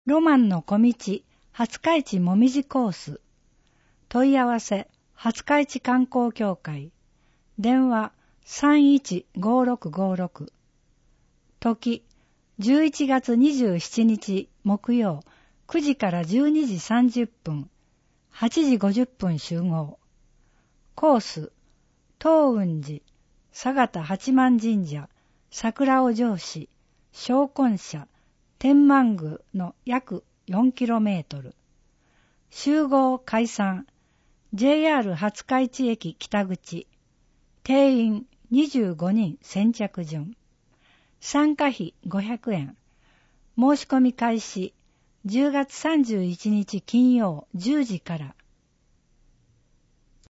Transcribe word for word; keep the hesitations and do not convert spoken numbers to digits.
ロマンの小道、廿日市もみじコース。問い合わせ、廿日市観光協会。電話 さんいちごろくごろく。時、じゅういちがつにじゅうしちにち木曜、くじからじゅうにじさんじゅっぷん、はちじごじゅっぷん集合。コース、東雲寺、佐賀八幡神社、桜尾城址、小根社、天満宮の約 よんキロメートル。集合解散、ジェイアール 廿日市駅北口。定員にじゅうごにん先着順。参加費ごひゃくえん。申し込み開始、じゅうがつさんじゅういちにち金曜じゅうじから。